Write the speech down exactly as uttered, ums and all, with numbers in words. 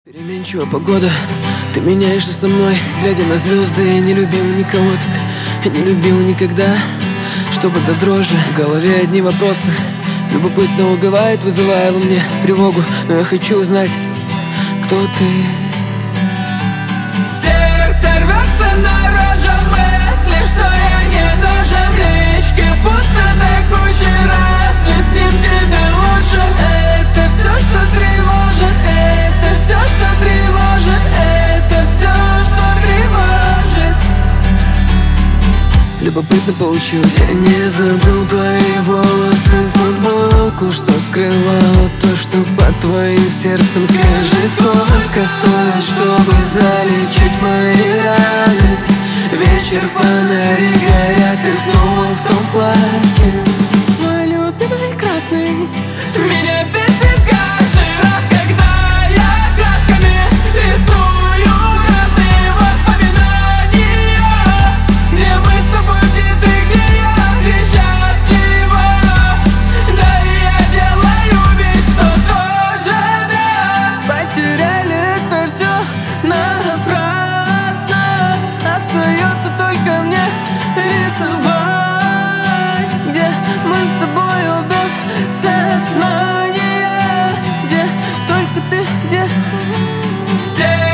Переменчива погода, ты меняешься со мной, глядя на звезды. Я не любил никого так, я не любил никогда, чтобы до дрожи в голове одни вопросы. Любопытно убивает, вызывая во мне тревогу, но я хочу узнать, кто ты. Сердце рвется наружу, мысли, что я не нужен. В личке пустота, куча раз, с ним тебе лучше. Это все, что тревожит, это все, что тревожит, это все, что тревожит. Любопытно получилось. Я не забыл твои волосы, футболку, что скрывала то, что под твоим сердцем. Скажи, сколько стоит, чтобы залечить мои раны? Вечер, фонари горят, и снова в том платье. Мой любимый красный меня бесит каждый раз, когда я красками рисую разные воспоминания. Где мы с тобой, где ты, где я, где счастлива. Да и я делаю вид, что тоже да. Потеряли это все напрасно. Остается только мне рисовать, где мы с тобою без сознания, где только ты, где все.